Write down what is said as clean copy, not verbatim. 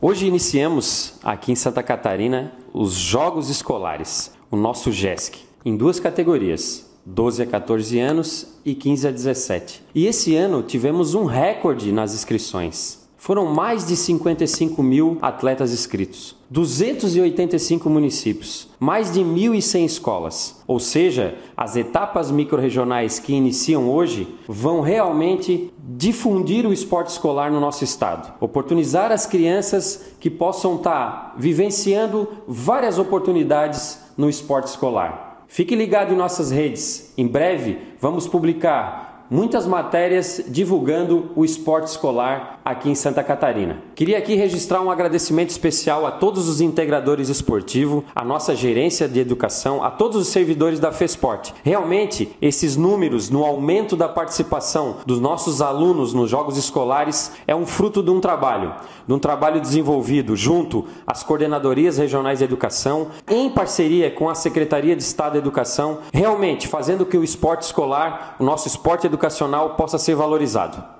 Hoje iniciamos aqui em Santa Catarina os Jogos Escolares, o nosso JESC, em duas categorias, 12 a 14 anos e 15 a 17. E esse ano tivemos um recorde nas inscrições. Foram mais de 55 mil atletas inscritos, 285 municípios, mais de 1.100 escolas. Ou seja, as etapas microrregionais que iniciam hoje vão realmente difundir o esporte escolar no nosso estado. Oportunizar as crianças que possam estar vivenciando várias oportunidades no esporte escolar. Fique ligado em nossas redes. Em breve vamos publicar muitas matérias divulgando o esporte escolar aqui em Santa Catarina. Queria aqui registrar um agradecimento especial a todos os integradores esportivos, a nossa gerência de educação, a todos os servidores da FESPORT. Realmente, esses números no aumento da participação dos nossos alunos nos jogos escolares é um fruto de um trabalho desenvolvido junto às coordenadorias regionais de educação, em parceria com a Secretaria de Estado de Educação, realmente fazendo que o esporte escolar, o nosso esporte educacional, possa ser valorizado.